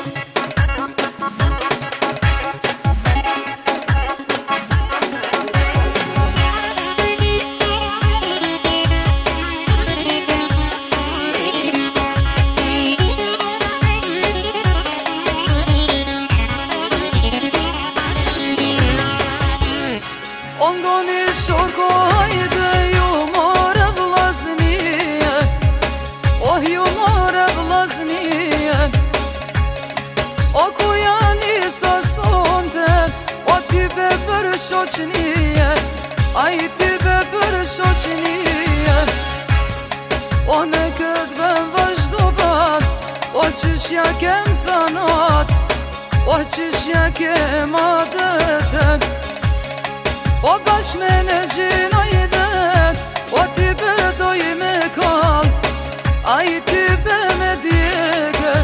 shoqënie, a I ty be për shoqënie. O në këtë vend vazhdovat, o qëshja kem zanat, o qëshja kem adetet. O bash me në gjinojde, o ty be doj me kall, a I ty be me djege.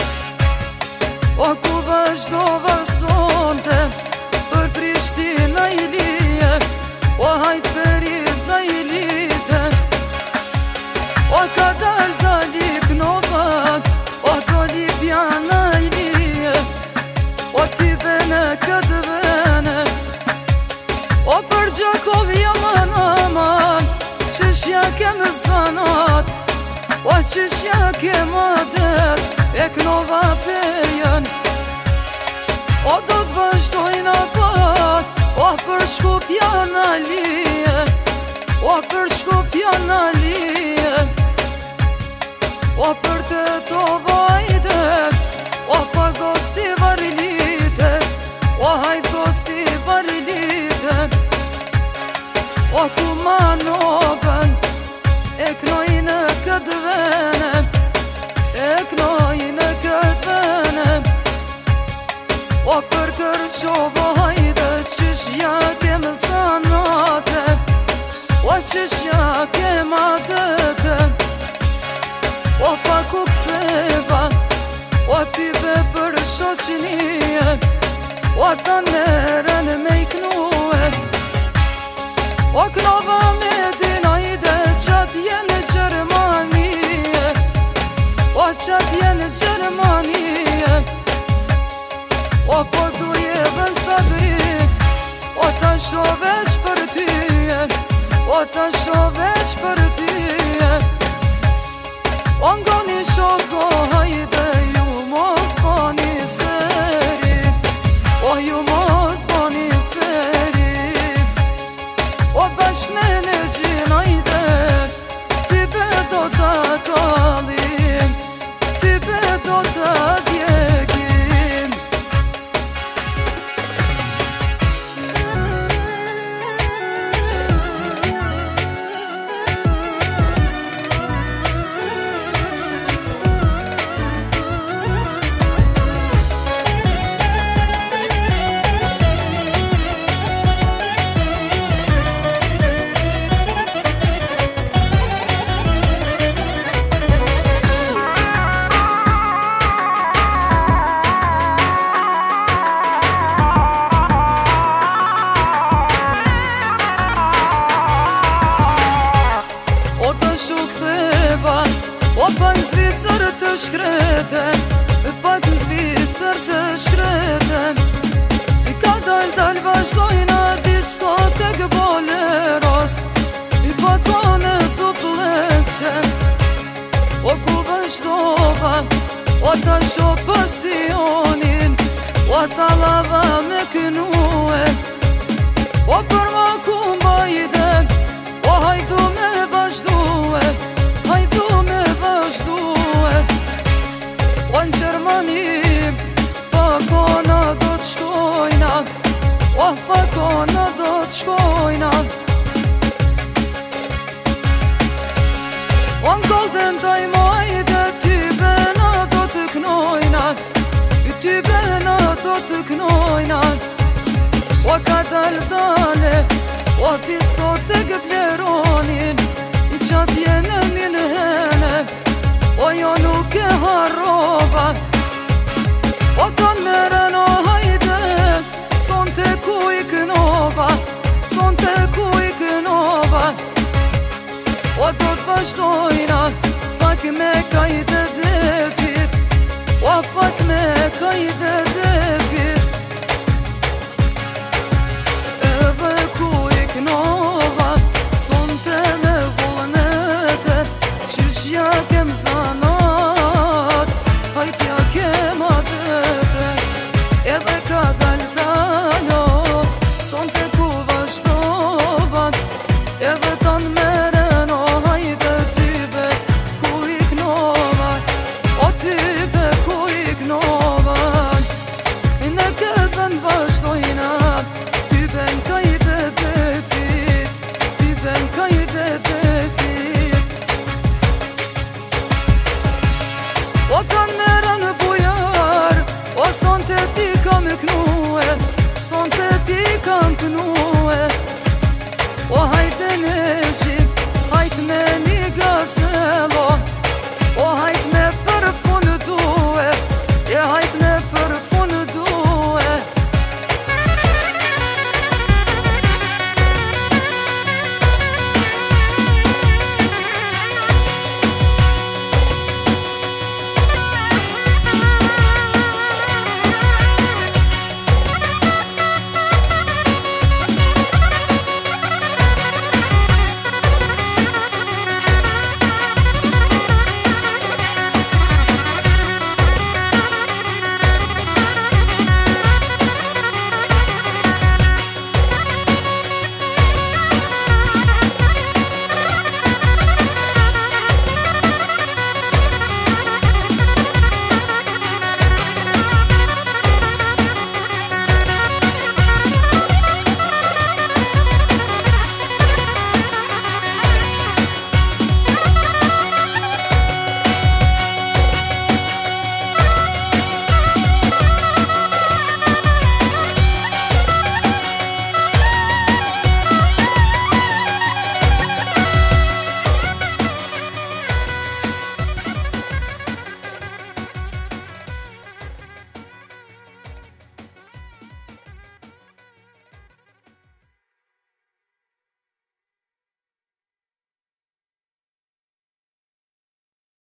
O ku vazhdova sonte, për Prishtina I lije, o hajt Feriza I lite. O ka dali knovat, o do Lipjana I lije, o ty be në këtë vene. O për Gjakovja aman, qëshja kem zanat, o qëshja kem adet, e knova pejen. O do t'vazhdojnë apat, o për Shkupja në lije, o për Shkupja në lije. O për të to vajte, o pa gosti varlite, o hajt gosti varlite. O ku manoven, e knoj në këtë vene, e knoj në këtë vene. O për Kërqovo hajde, qëshja kem zanate, o qëshja kem adete. O pa ku ktheva, o ty be për shoqënie, o ta neren me I knue. O knova me dinajde, qat jenë Gjermanie, o qat jenë Gjermanie. O po duje dhe sabri, o ta shoveq për tyje, o ta shoveq për tyje. O ngoni shoko hajde, ju mos bani seri, o ju mos bani seri. O bashk me në gjinajde, ty be do ta kalim, ty be do ta djegim. O pa në Zvicër të shkrete, pak në Zvicër të shkrete. Ka dal vazhdojna diskotek boleros, pa kone duplekse. O ku vazhdova, o ta sho pasionin, o ta lava me kënue. O për ma ku mbajde, o hajdu me vazhdue, hajdu me vazhdue. O në Gjermani, pa kona do t'shkojna, o pa kona do t'shkojna. O në Golden Time ajde, ty bena do të knojna, ty bena do të knojna. O ka dale, o diskotek Pleronin, I qatje në minë hene, o jo nuk e harrova. O ta në meren o hajde, son të ku I kënova, son të ku I kënova. O do t'vazhdojna, pak me kajde defit, o pak me kajde kaydedelim